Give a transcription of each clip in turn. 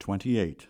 28.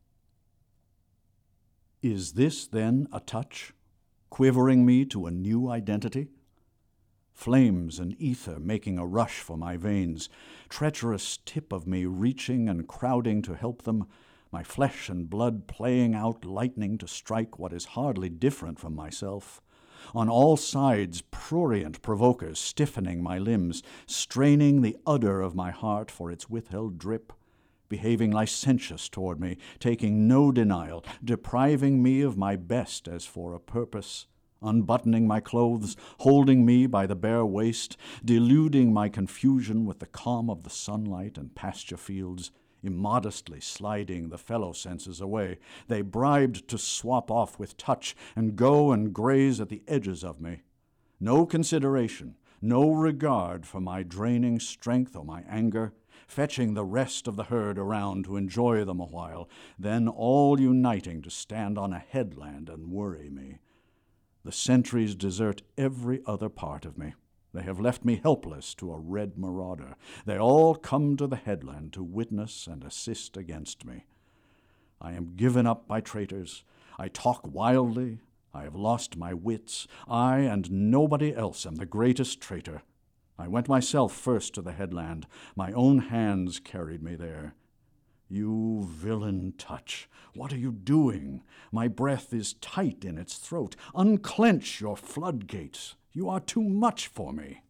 Is this then a touch, quivering me to a new identity? Flames and ether making a rush for my veins, treacherous tip of me reaching and crowding to help them, my flesh and blood playing out lightning to strike what is hardly different from myself. On all sides prurient provokers stiffening my limbs, straining the udder of my heart for its withheld drip, behaving licentious toward me, taking no denial, depriving me of my best as for a purpose, unbuttoning my clothes, holding me by the bare waist, deluding my confusion with the calm of the sunlight and pasture fields, immodestly sliding the fellow senses away. They bribed to swap off with touch and go and graze at the edges of me. No consideration, no regard for my draining strength or my anger, fetching the rest of the herd around to enjoy them a while, then all uniting to stand on a headland and worry me. The sentries desert every other part of me. They have left me helpless to a red marauder. They all come to the headland to witness and assist against me. I am given up by traitors. I talk wildly. I have lost my wits. I and nobody else am the greatest traitor. I went myself first to the headland. My own hands carried me there. You villain touch, what are you doing? My breath is tight in its throat. Unclench your floodgates. You are too much for me.